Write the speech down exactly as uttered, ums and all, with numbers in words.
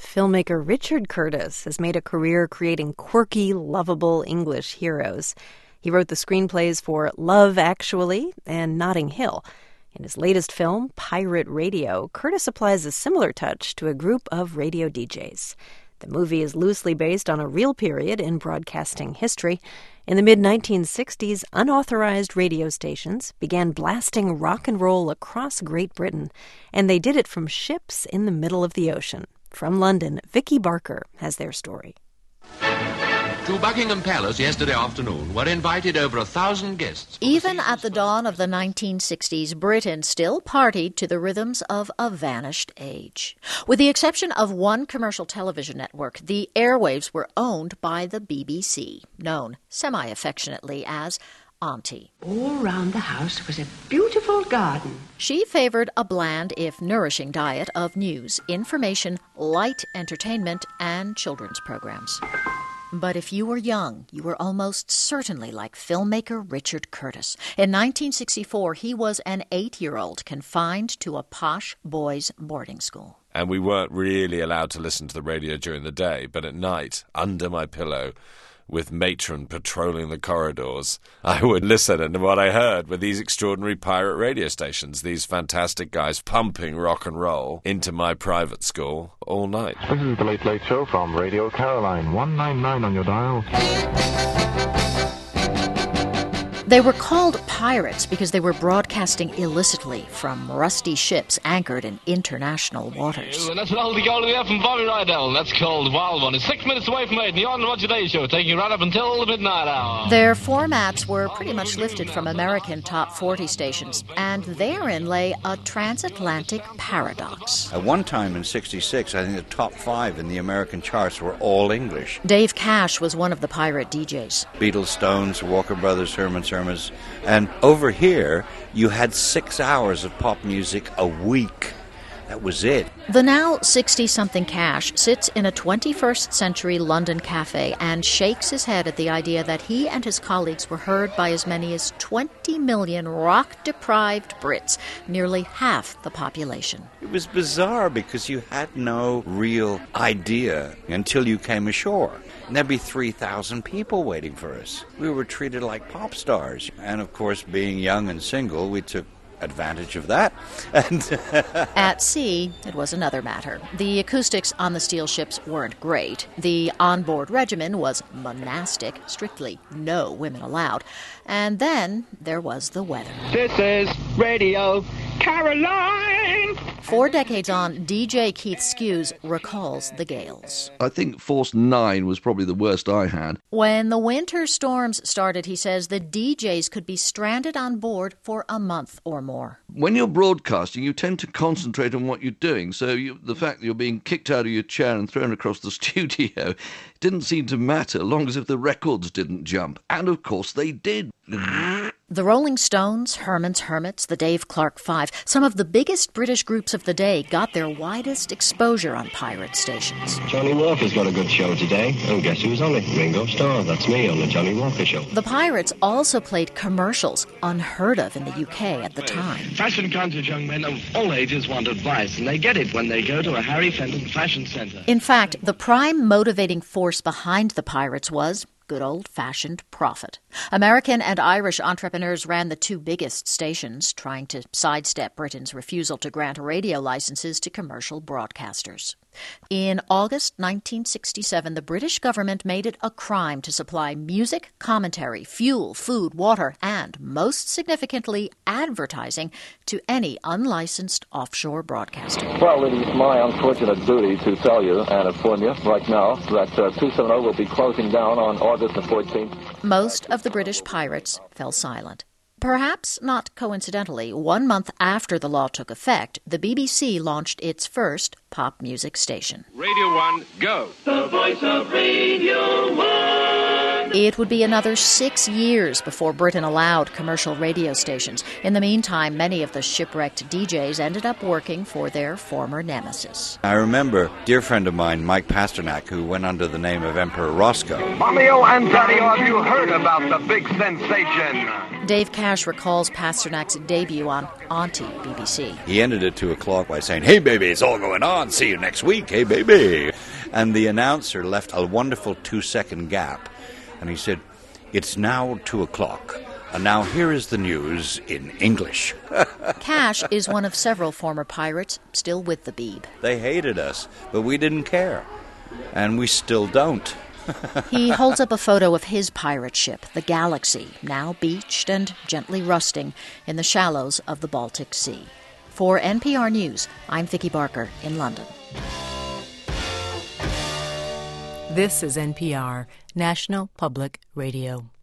filmmaker Richard Curtis has made a career creating quirky, lovable English heroes. He wrote the screenplays for Love, Actually and Notting Hill. In his latest film, Pirate Radio, Curtis applies a similar touch to a group of radio D Js. The movie is loosely based on a real period in broadcasting history. In the mid nineteen sixties, unauthorized radio stations began blasting rock and roll across Great Britain, and they did it from ships in the middle of the ocean. From London, Vicky Barker has their story. To Buckingham Palace yesterday afternoon were invited over a thousand guests. Even at the dawn of the nineteen sixties, Britain still partied to the rhythms of a vanished age. With the exception of one commercial television network, the airwaves were owned by the B B C, known semi-affectionately as Auntie. All round the house was a beautiful garden. She favored a bland, if nourishing diet of news, information, light entertainment, and children's programs. But if you were young, you were almost certainly like filmmaker Richard Curtis. In nineteen sixty-four, he was an eight-year-old confined to a posh boys' boarding school. And we weren't really allowed to listen to the radio during the day, but at night, under my pillow, with matron patrolling the corridors, I would listen, and what I heard were these extraordinary pirate radio stations, these fantastic guys pumping rock and roll into my private school all night. This is the Late Late Show from Radio Caroline, one ninety-nine on your dial. They were called pirates because they were broadcasting illicitly from rusty ships anchored in international waters. And that's an oldie goldie there from Bobby Rydell. That's called Wild One. It's six minutes away from eight, and you're on the Roger Day Show, taking you right up until the midnight hour. Their formats were pretty much lifted from American top forty stations, and therein lay a transatlantic paradox. At one time in sixty-six, I think the top five in the American charts were all English. Dave Cash was one of the pirate D Js. Beatles, Stones, Walker Brothers, Herman Sermons. And over here, you had six hours of pop music a week. That was it. The now sixty-something Cash sits in a twenty-first century London cafe and shakes his head at the idea that he and his colleagues were heard by as many as twenty million rock-deprived Brits, nearly half the population. It was bizarre because you had no real idea until you came ashore. And there'd be three thousand people waiting for us. We were treated like pop stars. And, of course, being young and single, we took advantage of that. And at sea, it was another matter. The acoustics on the steel ships weren't great. The onboard regimen was monastic, strictly no women allowed. And then there was the weather. This is Radio Caroline! Four decades on, D J Keith Skews recalls the gales. I think Force nine was probably the worst I had. When the winter storms started, he says, the D Js could be stranded on board for a month or more. When you're broadcasting, you tend to concentrate on what you're doing, so you, the fact that you're being kicked out of your chair and thrown across the studio didn't seem to matter, long as if the records didn't jump. And, of course, they did. The Rolling Stones, Herman's Hermits, the Dave Clark Five, some of the biggest British groups of the day got their widest exposure on pirate stations. Johnny Walker's got a good show today. And guess who's on it? Ringo Starr. That's me on the Johnny Walker Show. The Pirates also played commercials, unheard of in the U K at the time. Fashion-conscious young men of all ages want advice, and they get it when they go to a Harry Fenton fashion centre. In fact, the prime motivating force behind the Pirates was good old-fashioned profit. American and Irish entrepreneurs ran the two biggest stations, trying to sidestep Britain's refusal to grant radio licenses to commercial broadcasters. In August nineteen sixty-seven, the British government made it a crime to supply music, commentary, fuel, food, water, and, most significantly, advertising to any unlicensed offshore broadcaster. Well, it is my unfortunate duty to tell you and inform you right now that uh, two seventy will be closing down on August the fourteenth. Most of the British pirates fell silent. Perhaps not coincidentally, one month after the law took effect, the B B C launched its first pop music station. Radio one, go. The voice of Radio one. It would be another six years before Britain allowed commercial radio stations. In the meantime, many of the shipwrecked D Js ended up working for their former nemesis. I remember a dear friend of mine, Mike Pasternak, who went under the name of Emperor Roscoe. Mommy-o and Daddy-o, have you heard about the big sensation? Dave Cash recalls Pasternak's debut on Auntie B B C. He ended at two o'clock by saying, "Hey, baby, it's all going on. See you next week. Hey, baby." And the announcer left a wonderful two-second gap. And he said, "It's now two o'clock. And now here is the news in English." Cash is one of several former pirates still with the Beeb. They hated us, but we didn't care. And we still don't. He holds up a photo of his pirate ship, the Galaxy, now beached and gently rusting in the shallows of the Baltic Sea. For N P R News, I'm Vicki Barker in London. This is N P R, National Public Radio.